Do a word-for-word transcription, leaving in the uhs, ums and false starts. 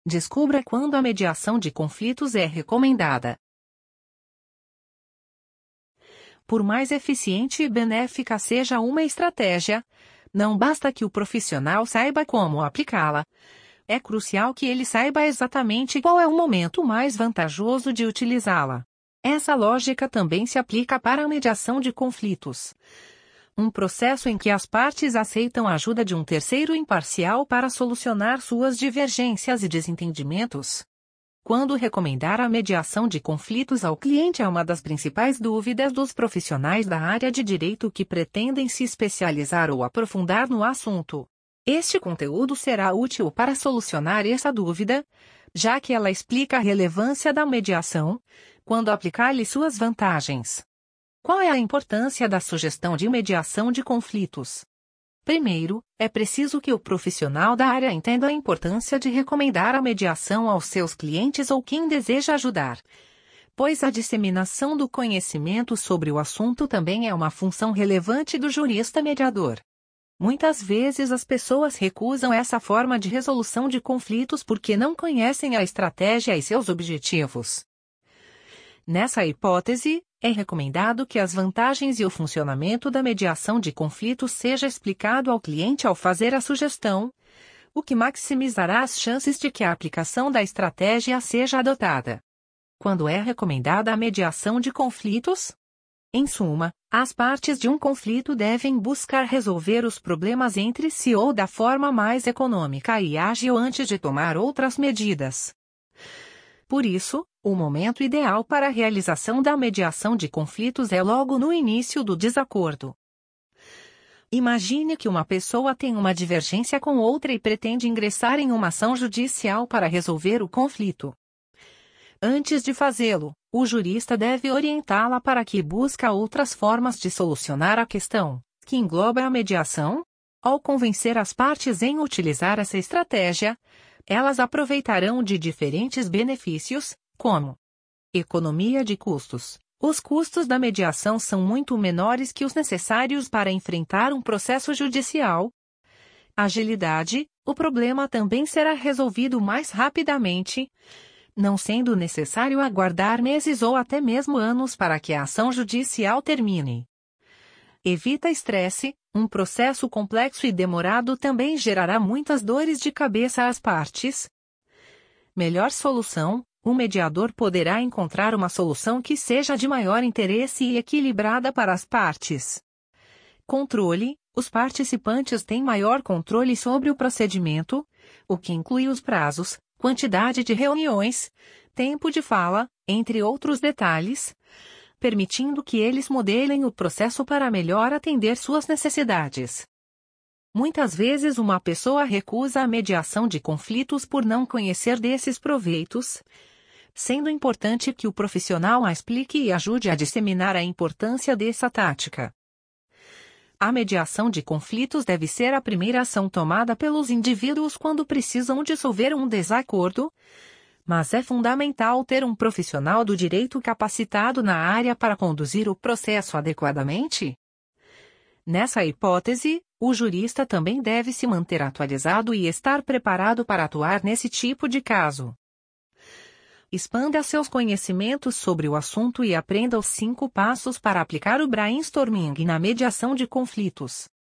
Descubra quando a mediação de conflitos é recomendada. Por mais eficiente e benéfica seja uma estratégia, não basta que o profissional saiba como aplicá-la. É crucial que ele saiba exatamente qual é o momento mais vantajoso de utilizá-la. Essa lógica também se aplica para a mediação de conflitos. Um processo em que as partes aceitam a ajuda de um terceiro imparcial para solucionar suas divergências e desentendimentos. Quando recomendar a mediação de conflitos ao cliente é uma das principais dúvidas dos profissionais da área de direito que pretendem se especializar ou aprofundar no assunto. Este conteúdo será útil para solucionar essa dúvida, já que ela explica a relevância da mediação, quando aplicar-lhe suas vantagens. Qual é a importância da sugestão de mediação de conflitos? Primeiro, é preciso que o profissional da área entenda a importância de recomendar a mediação aos seus clientes ou quem deseja ajudar, pois a disseminação do conhecimento sobre o assunto também é uma função relevante do jurista mediador. Muitas vezes as pessoas recusam essa forma de resolução de conflitos porque não conhecem a estratégia e seus objetivos. Nessa hipótese, é recomendado que as vantagens e o funcionamento da mediação de conflitos seja explicado ao cliente ao fazer a sugestão, o que maximizará as chances de que a aplicação da estratégia seja adotada. Quando é recomendada a mediação de conflitos? Em suma, as partes de um conflito devem buscar resolver os problemas entre si ou da forma mais econômica e ágil antes de tomar outras medidas. Por isso, o momento ideal para a realização da mediação de conflitos é logo no início do desacordo. Imagine que uma pessoa tem uma divergência com outra e pretende ingressar em uma ação judicial para resolver o conflito. Antes de fazê-lo, o jurista deve orientá-la para que busque outras formas de solucionar a questão, que engloba a mediação. Ao convencer as partes em utilizar essa estratégia, elas aproveitarão de diferentes benefícios, como economia de custos. Os custos da mediação são muito menores que os necessários para enfrentar um processo judicial. Agilidade. O problema também será resolvido mais rapidamente, não sendo necessário aguardar meses ou até mesmo anos para que a ação judicial termine. Evita estresse. Um processo complexo e demorado também gerará muitas dores de cabeça às partes. Melhor solução. O mediador poderá encontrar uma solução que seja de maior interesse e equilibrada para as partes. Controle. Os participantes têm maior controle sobre o procedimento, o que inclui os prazos, quantidade de reuniões, tempo de fala, entre outros detalhes, permitindo que eles modelem o processo para melhor atender suas necessidades. Muitas vezes uma pessoa recusa a mediação de conflitos por não conhecer desses proveitos, sendo importante que o profissional a explique e ajude a disseminar a importância dessa tática. A mediação de conflitos deve ser a primeira ação tomada pelos indivíduos quando precisam dissolver um desacordo, mas é fundamental ter um profissional do direito capacitado na área para conduzir o processo adequadamente. Nessa hipótese, o jurista também deve se manter atualizado e estar preparado para atuar nesse tipo de caso. Expanda seus conhecimentos sobre o assunto e aprenda os cinco passos para aplicar o brainstorming na mediação de conflitos.